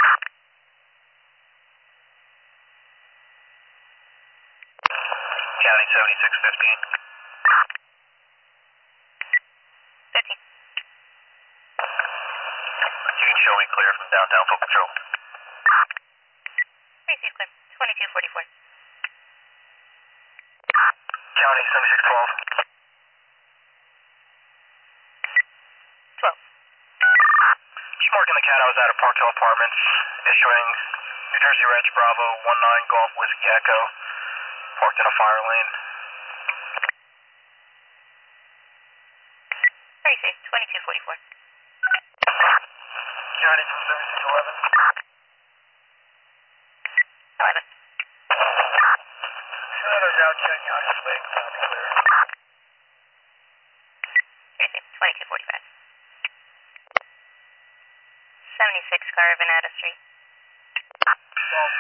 County 7615. 15. You can show me clear from downtown full control. Receive clear. 2244. County 7612. 12. Just marking the cat I was out of Park Hill Apartments, issuing New Jersey Reg Bravo 19 Golf Whiskey Echo, parked in a fire lane. Receive 2244. County from 7611. 11. Shadows out checking Oxford Lake, sound clear. Receive 2245. 76 car Venata Street. 12.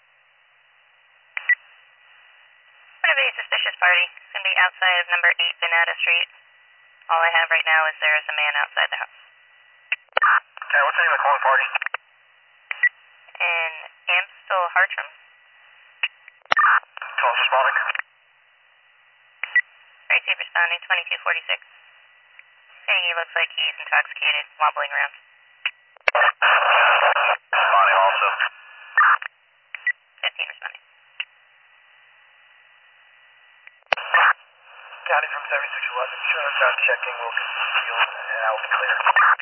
Going to be a suspicious party. It's going to be outside of number 8 Venata Street. All I have right now is there is a man outside the house. Okay, what's the name of the calling party? In Amstel Hartram. 12 responding. Receive responding 2246. Saying he looks like he's intoxicated, wobbling around. Responding also. 15 responding. County from 7611. Shadows out checking, will conceal, and I will be clear.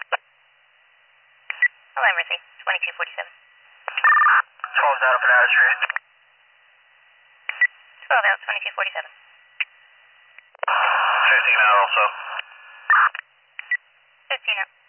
Alarm receipt 2247. 12's out of Venata Street. 12 out 2247. 15 out also. 15 out.